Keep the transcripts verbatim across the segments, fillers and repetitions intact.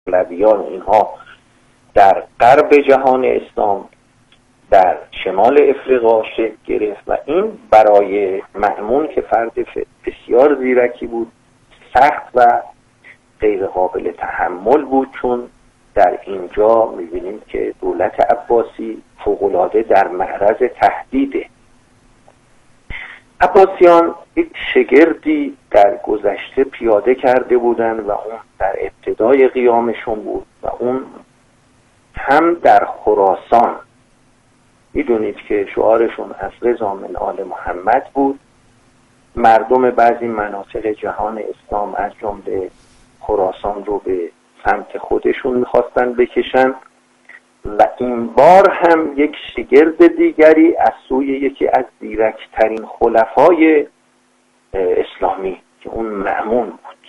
علویان اینها در غرب جهان اسلام در شمال افریقا شکل گرفت و این برای مأمون که فرد بسیار زیرکی بود سخت و غیر قابل تحمل بود، چون در اینجا می‌بینیم که دولت عباسی فوق‌العاده در معرض تهدیده. عباسیان یک شگردی در گذشته پیاده کرده بودند و اون در ابتدای قیامشون بود و اون هم در خراسان. میدونید که شعارشون از رضا من آل محمد بود. مردم بعضی مناطق جهان اسلام از جمله خراسان رو به سمت خودشون میخواستن بکشن و این بار هم یک شگرد دیگری از سوی یکی از زیرکترین خلفای اسلامی که اون مأمون بود.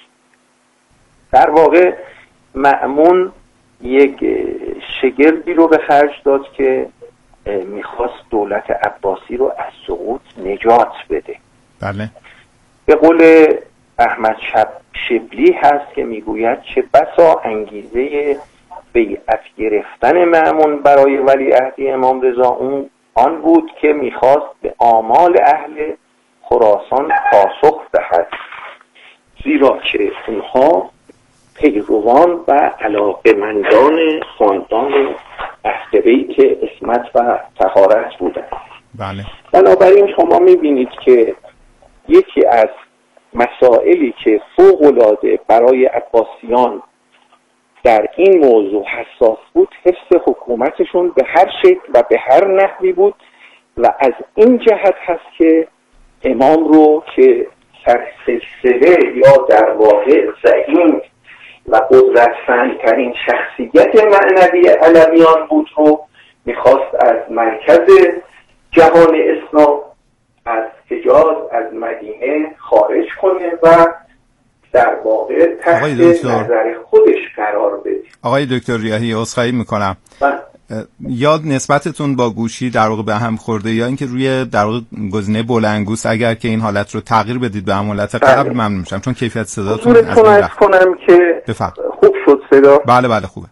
در واقع مأمون یک شگردی رو به خرج داد که میخواست دولت عباسی رو از سقوط نجات بده. بله. به قول احمد شب شبلی هست که میگوید چه بسا انگیزه بیعت گرفتن مأمون برای ولیعهد امام رضا اون آن بود که میخواست به آمال اهل خراسان پاسخ دهد، زیرا که اونها پیروان و علاقه‌مندان خاندان اهل بیت عصمت و طهارت بودند. بله. بنابراین شما میبینید که یکی از مسائلی که فوق‌العاده برای عباسیان در این موضوع حساس بود حفظ حکومتشون به هر شکل و به هر نحوی بود و از این جهت هست که امام رو که سرسلسله یا در واقع زعیم و قدرتمندترین شخصیت معنوی علویان بود رو میخواست از مرکز جهان اسلام از حجاز از مدینه خارج کنه و در واقع تحت نظر خودش قرار بده. آقای دکتر ریاحی عذرخواهی میکنم، یا نسبتتون با گوشی در واقع به هم خورده یا اینکه روی در واقع گزینه بلندگوست اگر که این حالت رو تغییر بدید به حالت قبل ممنون میشم، چون کیفیت صداتون از این رفت. کنم که بفرم. خوب شد صدا؟ بله بله خوبه.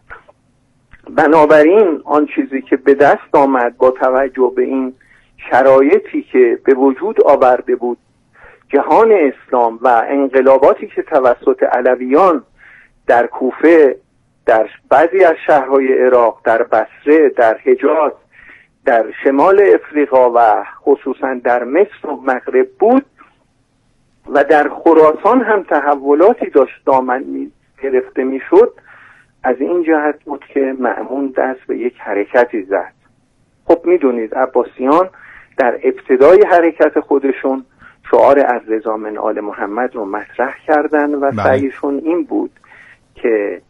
بنابراین آن چیزی که به دست آمد با توجه به این شرایطی که به وجود آورده بود جهان اسلام و انقلاباتی که توسط علویان در کوفه، در بعضی از شهرهای عراق، در بصره، در حجاز، در شمال افریقا و خصوصا در مصر و مغرب بود و در خراسان هم تحولاتی داشت دامن می گرفته می شد، از این جهت بود که مأمون دست به یک حرکتی زد. خب میدونید عباسیان در ابتدای حرکت خودشون شعار از رضا من آل محمد رو مطرح کردن و سعیشون این بود که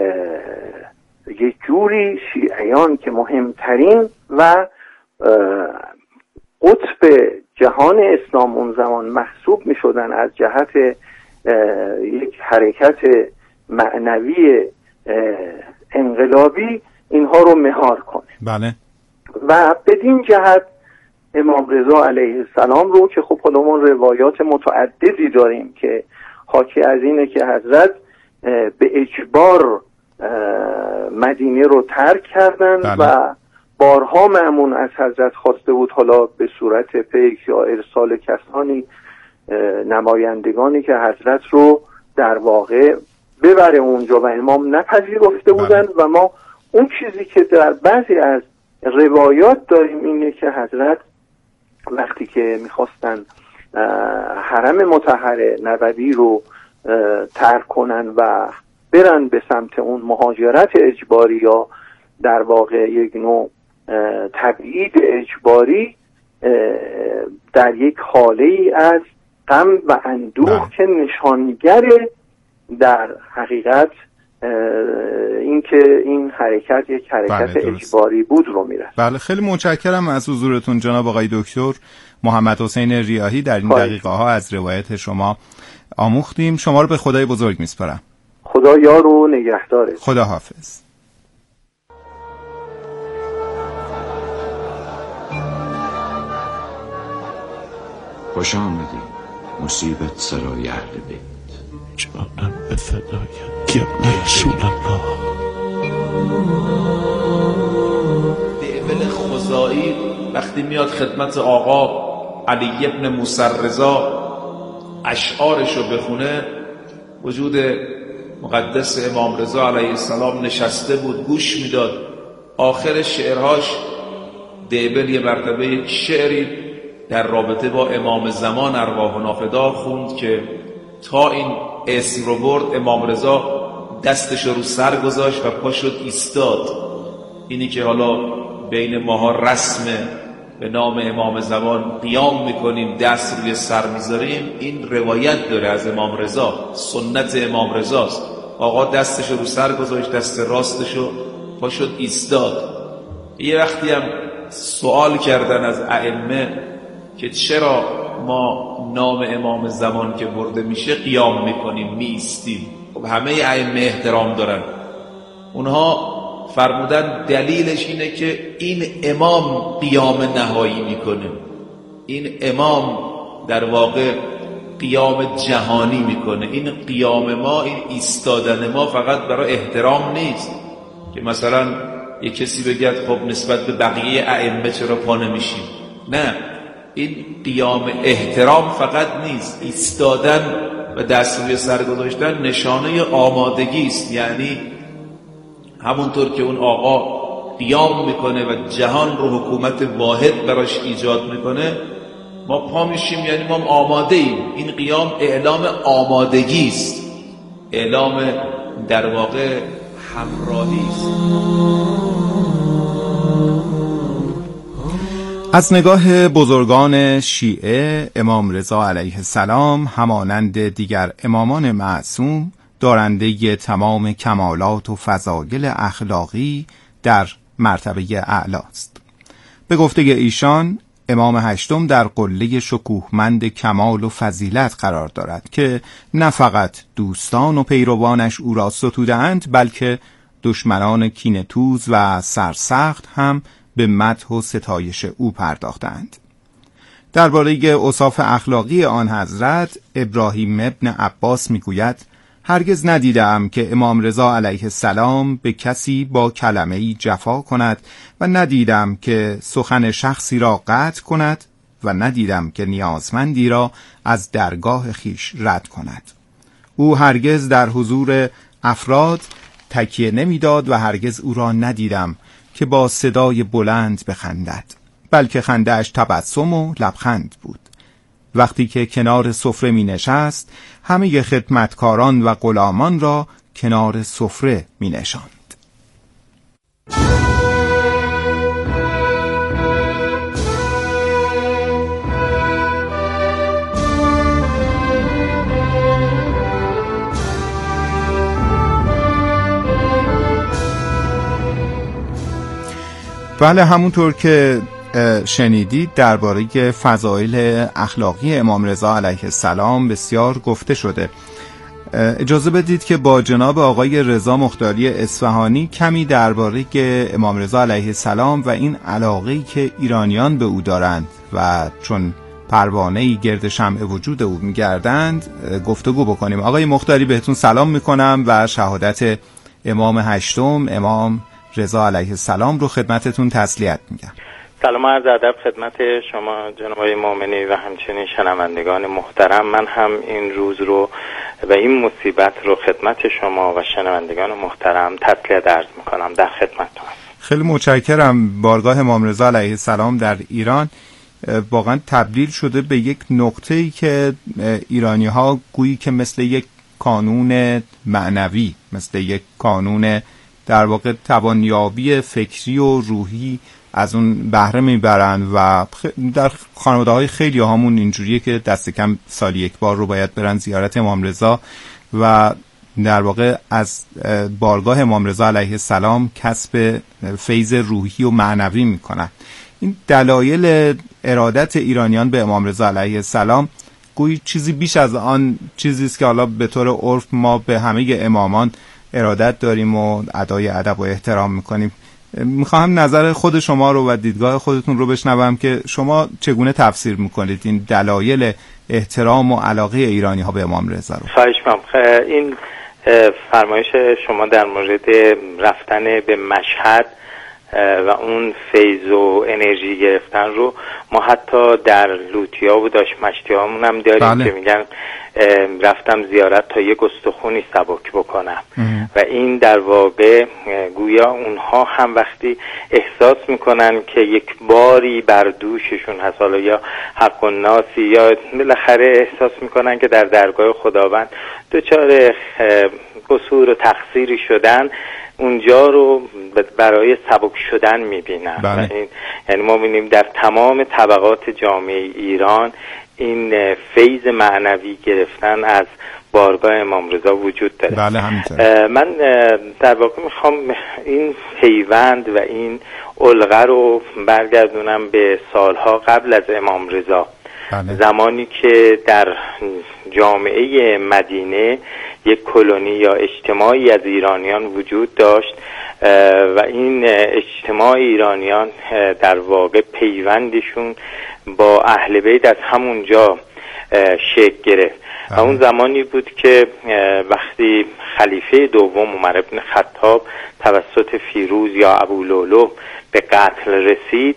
یک جوری شیعیان که مهمترین و قطب جهان اسلام اون زمان محسوب می شدن از جهت یک حرکت معنوی انقلابی اینها رو مهار کنه. بله. و بدین جهت امام رضا علیه السلام رو که خب خودمون روایات متعددی داریم که حاکی از اینه که حضرت به اجبار مدینه رو ترک کردن. بله. و بارها مأمون از حضرت خواسته بود حالا به صورت پیک یا ارسال کسانی نمایندگانی که حضرت رو در واقع ببره اونجا و امام نپذیرفته بودن. بله. و ما اون چیزی که در بعضی از روایات داریم اینه که حضرت وقتی که میخواستن حرم مطهر نبوی رو ترک کنن و برن به سمت اون مهاجرت اجباری یا در واقع یک نوع تبعید اجباری، در یک حاله ای از غم و اندوه که نشانگر در حقیقت اینکه این حرکت یک حرکت بله اجباری بود رو میرسه. بله خیلی متشکرم از حضورتون جناب آقای دکتر محمد حسین ریاحی. در این دقیقه ها از روایت شما آموختیم. شما رو به خدای بزرگ میسپارم. خدا یار و نگهداره. خدا حافظ. خوش آمدی مصیبت سرای اهل بیت، جانم به فدایت. یا رسول الله. دیول خزائی وقتی میاد خدمت آقا علی ابن موسی رضا اشعارشو بخونه، وجود مقدس امام رضا علیه السلام نشسته بود گوش میداد. آخر شعرهاش دیبل یه مرتبه یک شعری در رابطه با امام زمان ارواح نافدا خوند که تا این اسم رو برد امام رضا دستش رو سر گذاشت و پا شد ایستاد. اینی که حالا بین ماها رسمه به نام امام زمان قیام میکنیم دست روی سر میذاریم، این روایت داره از امام رضا، سنت امام رضاست. آقا دستش رو سر گذاشت، دست راستش رو پا شد ایستاد. یه وقتی هم سوال کردن از ائمه که چرا ما نام امام زمان که برده میشه قیام میکنیم میایستیم؟ خب همه ائمه احترام دارن. اونها فرمودن دلیلش اینه که این امام قیام نهایی میکنه، این امام در واقع قیام جهانی میکنه. این قیام ما، این ایستادن ما فقط برای احترام نیست که مثلا یک کسی بگه خب نسبت به بقیه ائمه چرا پا نمیشیم. نه، این قیام احترام فقط نیست، ایستادن و دست روی سر گذاشتن نشانه آمادگی است. یعنی همونطور که اون آقا قیام میکنه و جهان رو حکومت واحد براش ایجاد میکنه، ما پا میشیم یعنی ما آماده ایم. این قیام اعلام آمادگی است، اعلام در واقع همراهی است. از نگاه بزرگان شیعه، امام رضا علیه السلام همانند دیگر امامان معصوم دارنده تمام کمالات و فضایل اخلاقی در مرتبه اعلی است. به گفته ایشان امام هشتم در قله شکوهمند کمال و فضیلت قرار دارد که نه فقط دوستان و پیروانش او را ستوده‌اند، بلکه دشمنان کینه‌توز و سرسخت هم به مدح و ستایش او پرداختند. درباره اوصاف اخلاقی آن حضرت ابراهیم ابن عباس میگوید هرگز ندیدم که امام رضا علیه السلام به کسی با کلمه‌ای جفا کند و ندیدم که سخن شخصی را قطع کند و ندیدم که نیازمندی را از درگاه خیش رد کند. او هرگز در حضور افراد تکیه نمیداد و هرگز او را ندیدم که با صدای بلند بخندد، بلکه خنده‌اش تبسم و لبخند بود. وقتی که کنار سفره می نشست همه خدمتکاران و غلامان را کنار سفره می نشاند. بله، همونطور که شنیدید درباره فضایل اخلاقی امام رضا علیه السلام بسیار گفته شده. اجازه بدید که با جناب آقای رضا مختاری اصفهانی کمی درباره امام رضا علیه السلام و این علاقه‌ای که ایرانیان به او دارند و چون پروانه‌ای گرد شمع وجود او می‌گردند گفتگو بکنیم. آقای مختاری بهتون سلام می‌کنم و شهادت امام هشتم امام رضا علیه السلام رو خدمتتون تسلیت میگم. سلام و عرض ادب خدمت شما جناب آقای مومنی و همچنین شنوندگان محترم. من هم این روز رو و این مصیبت رو خدمت شما و شنوندگان محترم تسلیت عرض میکنم، در خدمتتون. خیلی متشکرم. بارگاه امام رضا علیه السلام در ایران واقعا تبدیل شده به یک نقطه‌ای که ایرانی ها گویی که مثل یک کانون معنوی، مثل یک کانون در واقع توانیابی فکری و روحی از اون بهره میبرند و در خانواده های خیلی هامون اینجوریه که دست کم سالی یک بار رو باید برن زیارت امام رضا و در واقع از بارگاه امام رضا علیه السلام کسب فیض روحی و معنوی میکنن. این دلایل ارادت ایرانیان به امام رضا علیه السلام گویی چیزی بیش از آن چیزی است که حالا به طور عرف ما به همه امامان ارادت داریم و ادای ادب و احترام میکنیم. میخواهم نظر خود شما رو و دیدگاه خودتون رو بشنوم که شما چگونه تفسیر میکنید این دلایل احترام و علاقه ایرانی ها به امام رضا رو. خواهش می‌کنم. این فرمایش شما در مورد رفتن به مشهد و اون فیض و انرژی گرفتن رو ما حتی در لوتیا و داش مشتیامون هم داریم. بله. که میگن رفتم زیارت تا یک استخونی سبک بکنم ام. و این در واقع گویا اونها هم وقتی احساس میکنن که یک باری بر دوششون هست، حالا یا حق و ناسی یا بالاخره احساس میکنن که در درگاه خداوند دچار قصور و تقصیری شدن، اونجا رو برای سبک شدن میبینن. بله. و این یعنی ما میبینیم در تمام طبقات جامعه ایران این فیض معنوی گرفتن از بارگاه امام رضا وجود داره. بله همینطور. من در واقع میخوام این پیوند و این الغه رو برگردونم به سالها قبل از امام رضا. بله. زمانی که در جامعه مدینه یک کلونی یا اجتماعی از ایرانیان وجود داشت و این اجتماع ایرانیان در واقع پیوندشون با اهل بیت از همونجا شکل گرفت. و اون زمانی بود که وقتی خلیفه دوم عمر بن خطاب توسط فیروز یا ابولؤلؤ به قتل رسید،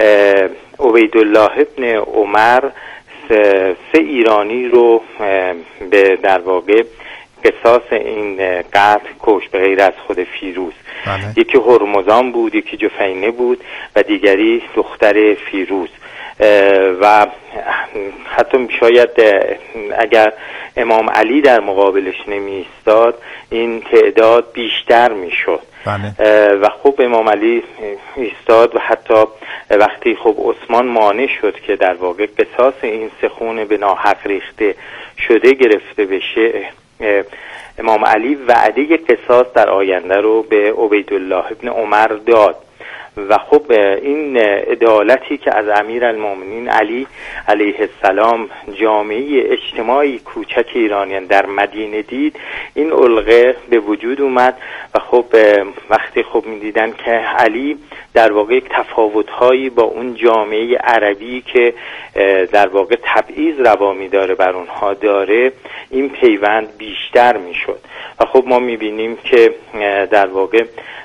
عبیدالله ابن عمر سه ایرانی رو به در واقع قصاص این قتل کشت به غیر از خود فیروز. بله. یکی هرمزان بود، یکی جفینه بود و دیگری دختر فیروز. و حتی شاید اگر امام علی در مقابلش نمی ایستاد این تعداد بیشتر می شد. بله. و خب امام علی ایستاد و حتی وقتی خب عثمان مانع شد که در واقع قصاص این سه خون به ناحق ریخته شده گرفته بشه، امام علی وعده قصاص در آینده رو به عبیدالله ابن عمر داد. و خب این عدالتی که از امیرالمومنین علی علیه السلام جامعه اجتماعی کوچک ایرانیان در مدینه دید، این الغه به وجود اومد و خب وقتی خب می‌دیدن که علی در واقع یک تفاوت‌هایی با اون جامعه عربی که در واقع تبعیض روا می‌داره بر اونها داره، این پیوند بیشتر می‌شد. و خب ما می‌بینیم که در واقع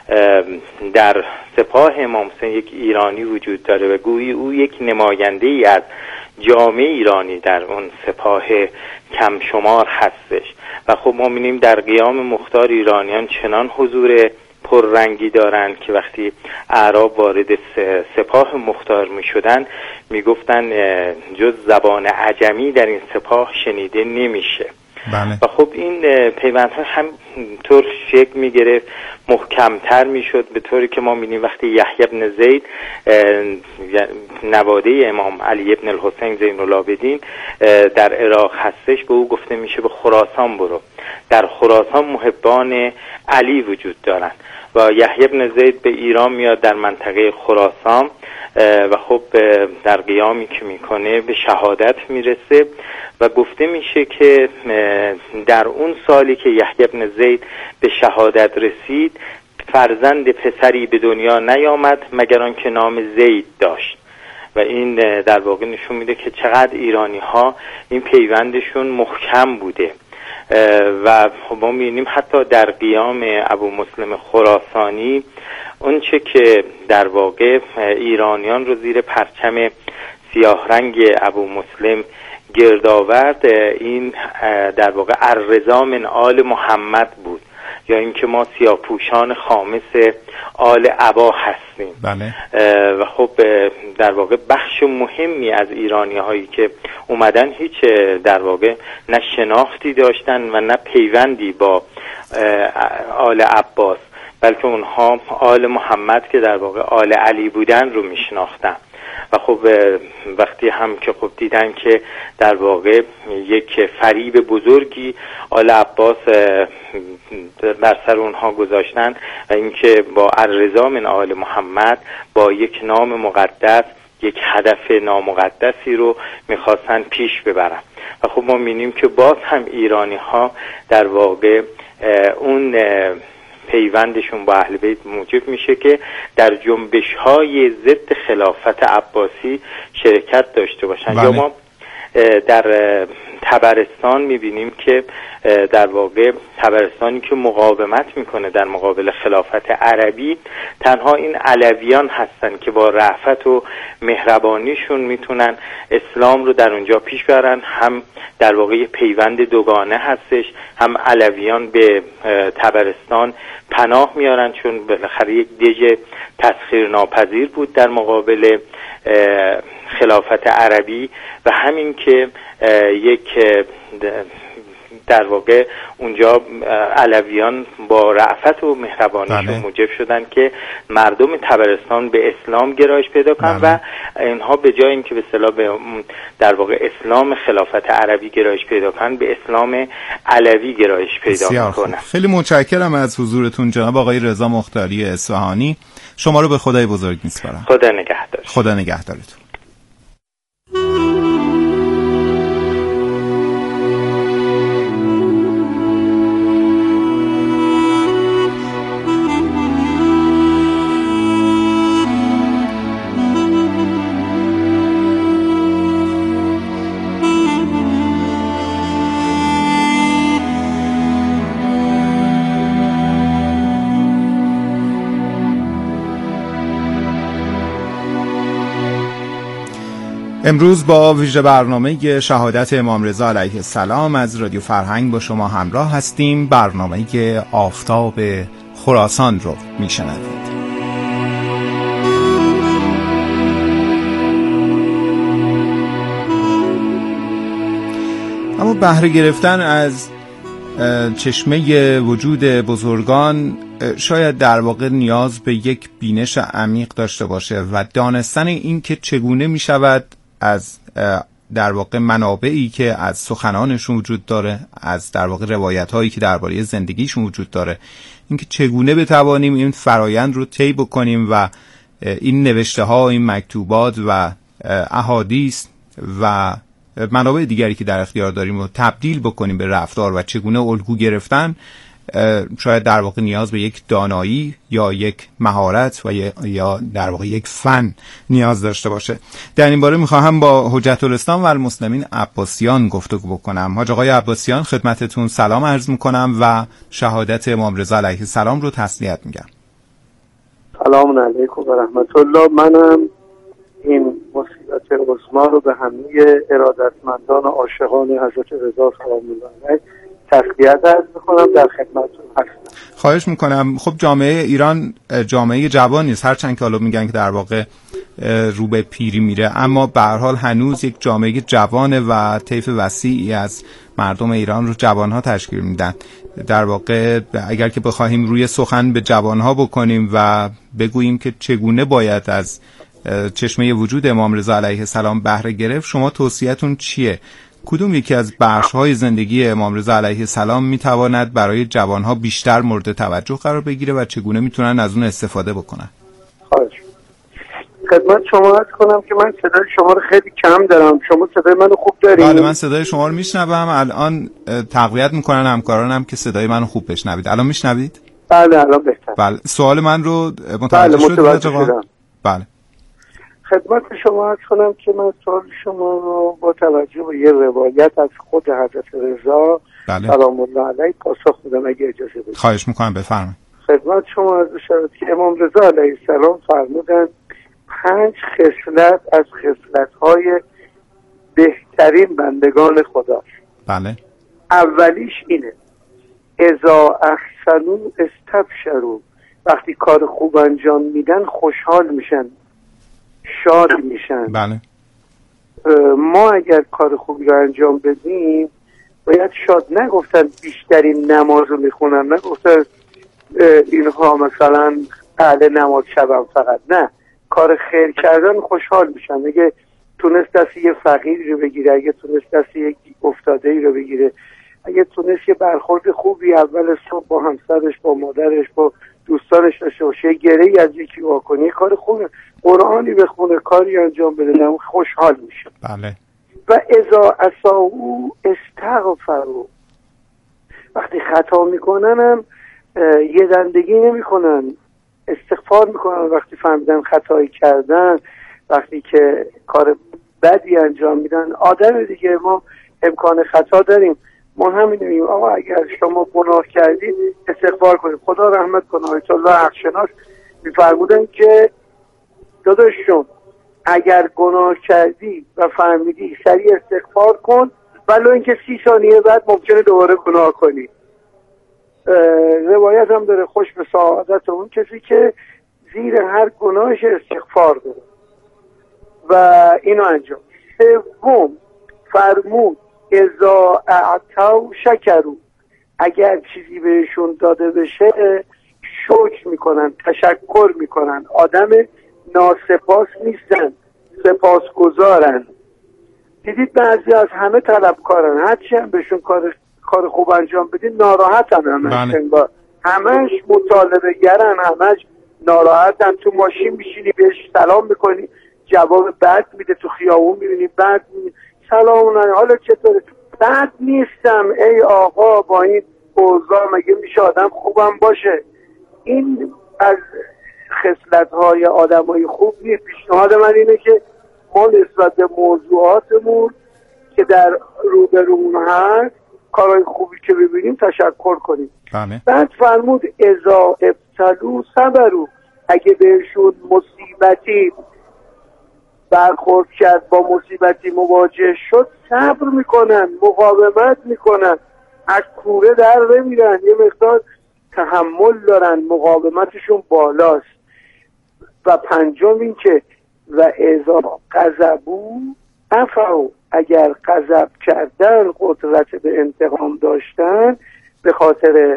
در سپاه امام حسین یک ایرانی وجود داره و گویی او یک نماینده ای از جامعه ایرانی در اون سپاه کم شمار هستش. و خب ما می‌بینیم در قیام مختار ایرانیان چنان حضور پررنگی دارند که وقتی اعراب وارد سپاه مختار می‌شدن میگفتن جز زبان عجمی در این سپاه شنیده نمیشه. بله. و خب این پیوندها همطور شکل میگرفت، محکمتر میشد، به طوری که ما می‌بینیم وقتی یحیی بن زید نواده امام علی ابن الحسین زین العابدین در عراق هستش، به او گفته میشه به خراسان برو. در خراسان محبان علی وجود دارند و یحیی بن زید به ایران میاد در منطقه خراسان و خب در قیامی که میکنه به شهادت میرسه و گفته میشه که در اون سالی که یحیی بن زید به شهادت رسید فرزند پسری به دنیا نیامد مگر آنکه نام زید داشت. و این در واقع نشون میده که چقدر ایرانی ها این پیوندشون محکم بوده. و ما می‌بینیم حتی در قیام ابو مسلم خراسانی اون چه که در واقع ایرانیان رو زیر پرچم سیاه رنگ ابو مسلم گرد آورد، این در واقع الرضا من آل محمد بود، یا اینکه ما سیاه‌پوشان خامس آل عبا هستیم. بله. و خب در واقع بخش مهمی از ایرانی هایی که اومدن هیچ در واقع نه شناختی داشتن و نه پیوندی با آل عباس، بلکه اونها آل محمد که در واقع آل علی بودن رو میشناختن. و خب وقتی هم که خب دیدن که در واقع یک فریب بزرگی آل عباس بر سر اونها گذاشتن و اینکه با الرضا من آل محمد با یک نام مقدس یک هدف نامقدسی رو میخواستن پیش ببرن. و خب ما می‌بینیم که باز هم ایرانی ها در واقع اون پیوندشون با اهل بیت موجب میشه که در جنبش‌های ضد خلافت عباسی شرکت داشته باشن. بله. یا ما در تبرستان میبینیم که در واقع تبرستانی که مقاومت میکنه در مقابل خلافت عربی، تنها این علویان هستن که با رأفت و مهربانیشون میتونن اسلام رو در اونجا پیش برن. هم در واقع پیوند دوگانه هستش، هم علویان به تبرستان پناه میارن چون بالاخره یک دژ تسخیر ناپذیر بود در مقابل خلافت عربی، و همین که یک در واقع اونجا علویان با رأفت و مهربانیشون موجب شدن که مردم تبرستان به اسلام گرایش پیدا کنن و اینها به جای اینکه به اصطلاح به در واقع اسلام خلافت عربی گرایش پیدا کنن، به اسلام علوی گرایش پیدا کنن. خیلی متشکرم از حضورتون جناب آقای رضا مختاری اصفهانی. شما رو به خدای بزرگ میسپارم. خدا نگهدار. خدا نگهدارتون. امروز با ویژه برنامه شهادت امام رضا علیه السلام از رادیو فرهنگ با شما همراه هستیم. برنامه آفتاب خراسان رو میشنوید. اما بهره گرفتن از چشمه وجود بزرگان شاید در واقع نیاز به یک بینش عمیق داشته باشه و دانستن این که چگونه می شود از در واقع منابعی که از سخنانشون وجود داره، از در واقع روایت هایی که درباره زندگیشون وجود داره، اینکه چگونه بتوانیم این فرایند رو طی بکنیم و این نوشته ها، این مکتوبات و احادیث و منابع دیگری که در اختیار داریم رو تبدیل بکنیم به رفتار و چگونه الگو گرفتن، شاید در واقع نیاز به یک دانایی یا یک مهارت و یا در واقع یک فن نیاز داشته باشه. در این باره میخواهم با حجت الاسلام و المسلمین عباسیان گفتگو بکنم. حاج آقای عباسیان، خدمتتون سلام عرض میکنم و شهادت امام رضا علیه السلام رو تسلیت میگم. سلام علیکم و رحمت الله. منم این مصیبت عظما رو به همه ارادتمندان و عاشقان حضرت رضا سلام الله علیه تسلیت عرض میکنم، در خدمتتون هستم. خواهش میکنم. خب جامعه ایران جامعه جوان نیست، هرچند که حالا میگن که در واقع رو به پیری میره، اما به هر حال هنوز یک جامعه جوانه و طیف وسیعی از مردم ایران رو جوانها تشکیل میدن. در واقع اگر که بخوایم روی سخن به جوانها بکنیم و بگوییم که چگونه باید از چشمه وجود امام رضا علیه السلام بهره گرفت، شما توصیه‌تون چیه؟ کدوم یکی از بخش‌های زندگی امام رضا علیه السلام میتواند برای جوانها بیشتر مورد توجه قرار بگیره و چگونه میتونن از اون استفاده بکنن؟ خواهش خدمت شما عرض کنم که من صدای شما رو خیلی کم دارم. شما صدای منو خوب دارید؟ بله، من صدای شما رو میشنوم. الان تقویت میکنن همکارانم که صدای منو خوب بشنوید. الان میشنوید؟ بله الان بهتر. بله، سوال من رو متوجه شدید؟ بله متوجه شدم. بله. خدمت شما عرض کنم که من سوال شما رو با توجه به یه روایت از خود حضرت رضا بله. سلام الله علیه پاسخ میدم اگه اجازه بدید. خواهش میکنم، بفرمایید. خدمت شما عرض شود که امام رضا علیه السلام فرمودن پنج خصلت از خصلت‌های بهترین بندگان خداست. بله. اولیش اینه اذا احسنوا استبشروا، وقتی کار خوب انجام میدن خوشحال میشن، شاد میشن. بله. ما اگر کار خوبی رو انجام بدیم باید شاد، نگفتن بیشترین نماز رو میخونن، نگفتن اینها مثلا اهل نماز شبم فقط، نه، کار خیر کردن خوشحال میشن. اگه تونست دست یه فقیری رو بگیره، اگه تونست دست یک افتاده ای رو بگیره، اگه تونست یه برخورد خوبی اول صبح با همسرش، با مادرش، با دوستانش داشته باشه، گره‌ای از یکی واکنی، کار خوبه، قرآنی بخونه، کاری انجام بده، خوشحال میشه. بله. و اذا اساءوا استغفروا، وقتی خطا میکنن هم یه دندگی نمیکنن، استغفار میکنن. وقتی فهمیدن خطایی کردن، وقتی که کار بدی انجام میدن، آدم دیگه، ما امکان خطا داریم. ما همین میگیم آقا اگر شما گناه کردید استغفار کنید. خدا رحمت کنه آیت الله حقشناس میفرمودن که داداشون اگر گناه کردی و فهمیدی سریع استغفار کن، ولو اینکه سی ثانیه بعد ممکنه دوباره گناه کنی. روایت هم داره خوش به سعادت اون کسی که زیر هر گناهش استغفار داره و اینو انجام. سوم فرمود اذا اعطوا شکروا، اگر چیزی بهشون داده بشه شکر میکنن، تشکر میکنن. آدم ناسپاس نیستن، سپاسگزارن. دیدید بعضی از همه طلبکارن، هرچی هم بهشون کار کار خوب انجام بدید ناراحتن، همش انگار همش مطالبه گرن، همش ناراحتن. تو ماشین میشینی بهش سلام میکنی جواب بد میده، تو خیابون میبینی بد میده سلام نه حالا چطوره؟ بد نیستم ای آقا، با این اوضاع مگه میشه آدم خوبم باشه؟ این از خصلت‌های آدمای خوب نیست. پیشنهاد من اینه که ما نسبت به موضوعاتمون که در روبرومون هست، کارهای خوبی که ببینیم تشکر کنیم. بله. بعد فرمود اذا ابتلوا صبروا، اگه بهشون مصیبتی برخورد کرد، با مصیبتی مواجه شد، صبر میکنن، مقاومت میکنن، از کوره در نمیرن، یه مقدار تحمل دارن، مقاومتشون بالاست. و پنجم این که و اذا غضبوا عفوا، اگر غضب کردن، قدرت به انتقام داشتن، به خاطر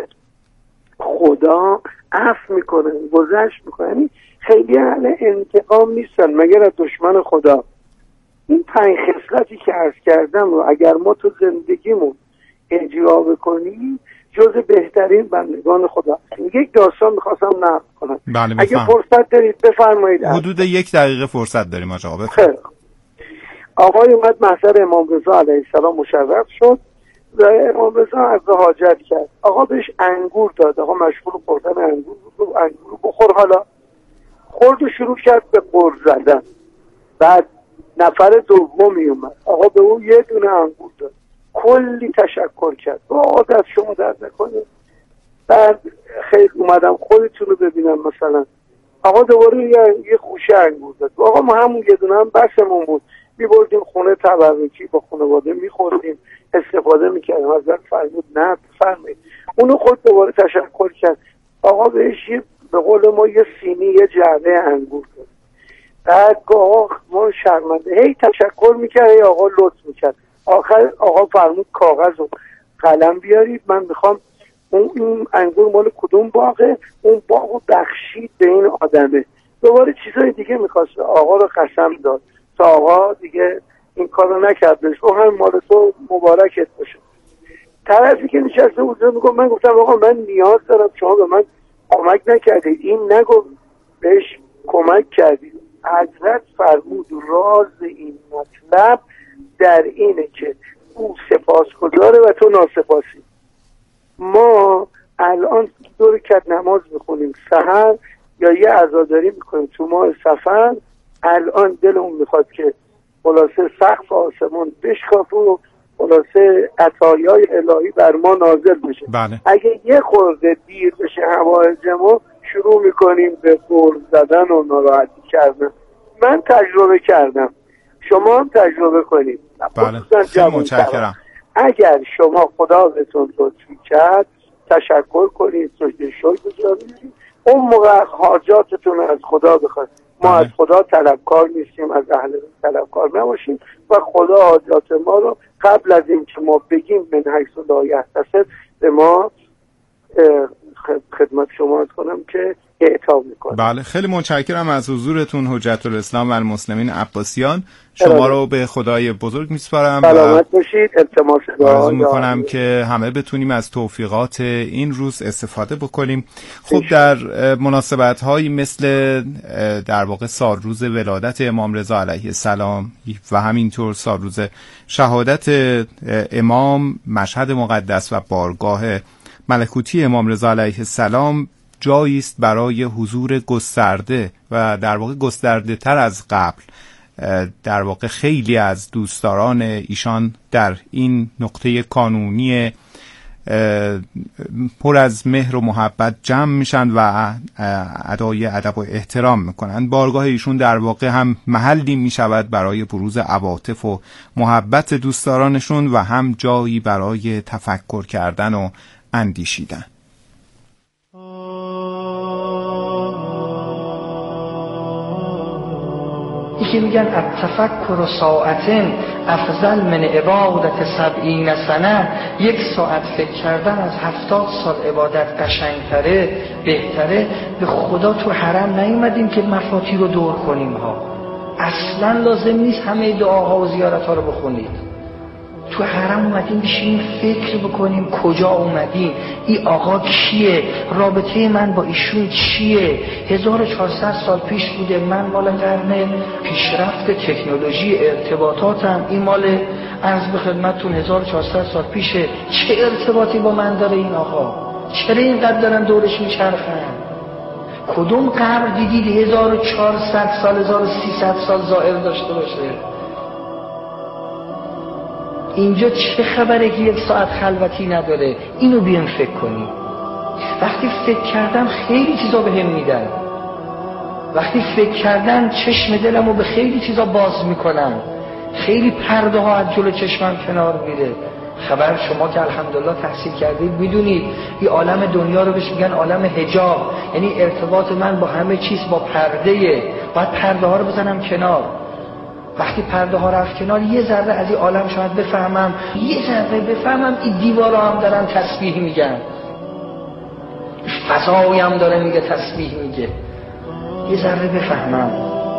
خدا عفو میکنن، گذشت میکنن. خیلی اهل انتقام نیستن مگر از دشمن خدا. این پنج خصلتی که عرض کردم رو اگر ما تو زندگیمون اجرا بکنیم جز بهترین بندگان خدا. یک داستان میخواستم نقل کنم. بله اگه فرصت دارید بفرمایید. حدود یک دقیقه فرصت داریم آقا. خیلی آقای اومد محضر امام رضا علیه السلام مشرف شد و امام رضا عرض حاجت کرد. آقا بهش انگور داد. آقا مشغول خوردن انگور بود. انگور بخور. حالا خورد و شروع کرد به قر زدن. بعد نفر دومی اومد. آقا به اون یه دونه انگور داد. کلی تشکر کرد. آقا دست شما درد نکنه. بعد خیلی اومدم خودتون رو ببینم مثلا. آقا دوباره یه, یه خوشه انگور داد. آقا ما همون یه دونه هم بسمون بود. می‌بردیم خونه تبرکی با خانواده می‌خوردیم، استفاده می‌کردیم. حضرت فرمود نه بفرمایید. اونو خود دوباره تشکر کرد. آقا بهش به قول ما یه سینی یه جعبه انگور داد. بعد آقا ما شرمنده هی تشکر می‌کرد، هی آقا لطف می‌کرد. آخر آقا فرمود کاغذ و قلم بیارید، من می‌خوام اون این انگور مال کدوم باغه، اون باغو بخشید به این آدمه. دوباره چیزای دیگه می‌خواست. آقا رو قسم داد تا آقا دیگه این کارو نکردش. او هم مال تو مبارکت باشه. طرفی که نشسته بود میگم، من گفتم آقا من نیاز دارم، شما به من کمک نکردید. این نگو بهش کمک کردید. حضرت فرمود راز این مطلب در اینه که او سپاسگزاره و تو ناسپاسی. ما الان دو رکعت نماز میخونیم سحر یا یه عزاداری میکنیم تو ماه سفر، الان دلمون میخواد که خلاصه سقف آسمان بشکافه و خلاصه عطایای الهی بر ما نازل بشه. بله. اگه یه خورده دیر بشه حوائج ما شروع میکنیم به قرض زدن و ناراحتی کردن. من تجربه کردم، شما هم تجربه کنید. بله. خیلی متشکرم. اگر شما خدا بهتون لطفی کرد تشکر کنید، سجده شکر بجارید، اون موقع حاجاتتون از خدا بخواید. ما بله. از خدا طلبکار نیستیم، از اهل طلبکار نباشیم و خدا حاجات ما رو قبل از این که ما بگیم من حیث لا یحتسب به ما خدمت شما از کنم که اعطا میکنم. بله خیلی متشکرم از حضورتون حجت الاسلام و المسلمین عباسیان. شما رو به خدای بزرگ میسپارم و سلامت باشید. التماس آرزو میکنم که همه بتونیم از توفیقات این روز استفاده بکنیم. خب در مناسبت هایی مثل در واقع سالروز ولادت امام رضا علیه السلام و همینطور سالروز شهادت امام، مشهد مقدس و بارگاه ملکوتی امام رضا علیه السلام جایی است برای حضور گسترده و در واقع گسترده تر از قبل در واقع خیلی از دوستداران ایشان در این نقطه کانونی پر از مهر و محبت جمع میشن و ادای ادب و احترام میکنن. بارگاه ایشون در واقع هم محلی میشود برای بروز عواطف و محبت دوستدارانشون و هم جایی برای تفکر کردن و اندیشیدن. یکی میگن التفکر ساعتن افضل من عبادت سبعین سنه، یک ساعت فکر کردن از هفتاد سال عبادت قشنگتره، بهتره. به خدا تو حرم نیومدیم که مفاتی رو دور کنیم ها، اصلا لازم نیست همه دعاها و زیارتها رو بخونید. تو حرم اومدیم بشینیم فکر بکنیم کجا اومدیم، این آقا کیه، رابطه من با ایشون چیه. هزار و چهارصد سال پیش بوده، من مال قرن پیشرفت تکنولوژی ارتباطاتم، این مال عرض به خدمتتون هزار و چهارصد سال پیشه. چه ارتباطی با من داره این آقا؟ چرا اینقدر دارن دورش میچرخن؟ کدوم قبر دیدید هزار و چهارصد سال هزار و سیصد سال زائر داشته باشه؟ اینجا چه خبره که یک ساعت خلوتی نداره؟ اینو بیام فکر کنیم. وقتی فکر کردم خیلی چیزا بهم میدن، وقتی فکر کردم چشم دلمو به خیلی چیزا باز میکنم، خیلی پرده ها از جلو چشمم کنار میره. خبر شما که الحمدلله تحصیل کردید میدونید این عالم دنیا رو بهش میگن عالم حجاب، یعنی ارتباط من با همه چیز با پردهه. باید پرده ها رو بزنم کنار. وقتی پرده ها رفت کنار یه ذره از این عالم شاید بفهمم، یه ذره بفهمم این دیوارا هم دارن تسبیح میگن، فضایی هم داره میگه تسبیح میگه، یه ذره بفهمم.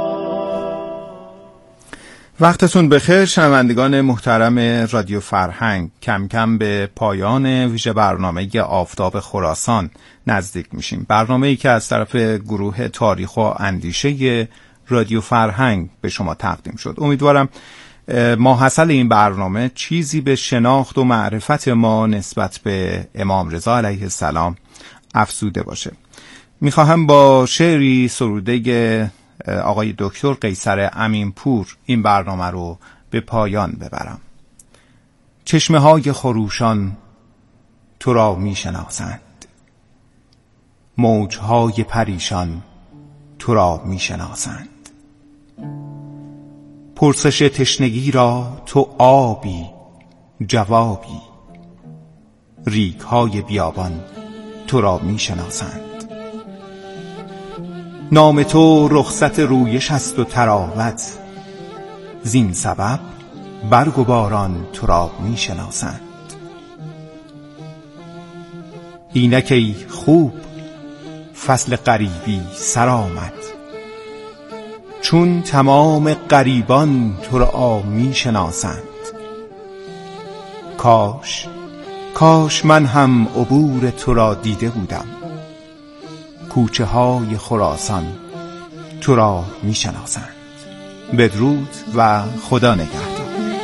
وقتتون بخیر شنوندگان محترم رادیو فرهنگ. کم کم به پایان ویژه برنامه آفتاب خراسان نزدیک میشیم. برنامه‌ای که از طرف گروه تاریخ و اندیشه رادیو فرهنگ به شما تقدیم شد. امیدوارم ماحصل این برنامه چیزی به شناخت و معرفت ما نسبت به امام رضا علیه السلام افزوده باشه. میخواهم با شعری سروده آقای دکتر قیصر امینپور این برنامه رو به پایان ببرم. چشمه های خروشان تو را میشناسند، موجهای پریشان تو را میشناسند. پرسش تشنگی را تو آبی جوابی، ریگ‌های بیابان تو را میشناسند. نام تو رخصت رویش است و تراوت، زین سبب برگ و باران تو را میشناسند. اینک ای خوب فصل غریبی سر آمد، چون تمام غریبان تو را میشناسند. کاش کاش من هم عبور تو را دیده بودم، کوچه های خراسان تو را میشناسند. بدرود و خدا نگهدار.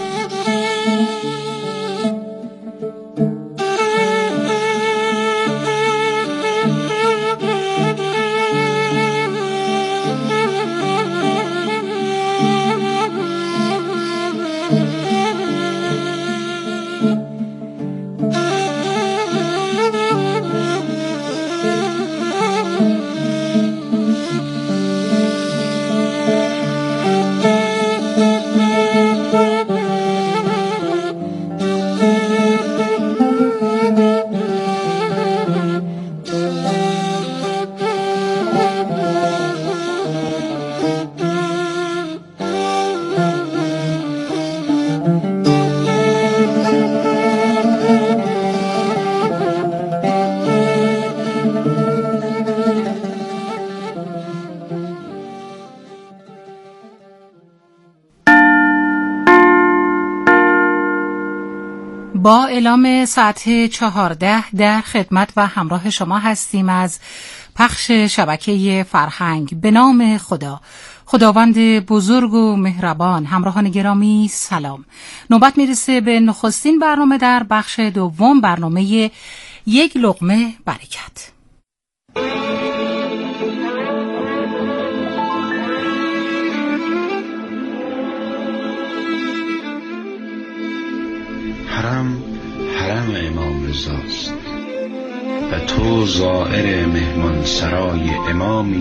با اعلام ساعت چهارده در خدمت و همراه شما هستیم از پخش شبکه فرهنگ. به نام خدا، خداوند بزرگ و مهربان. همراهان گرامی سلام. نوبت میرسه به نخستین برنامه در بخش دوم، برنامه یک لقمه برکت. رضاست و تو زائر مهمان سرای امامی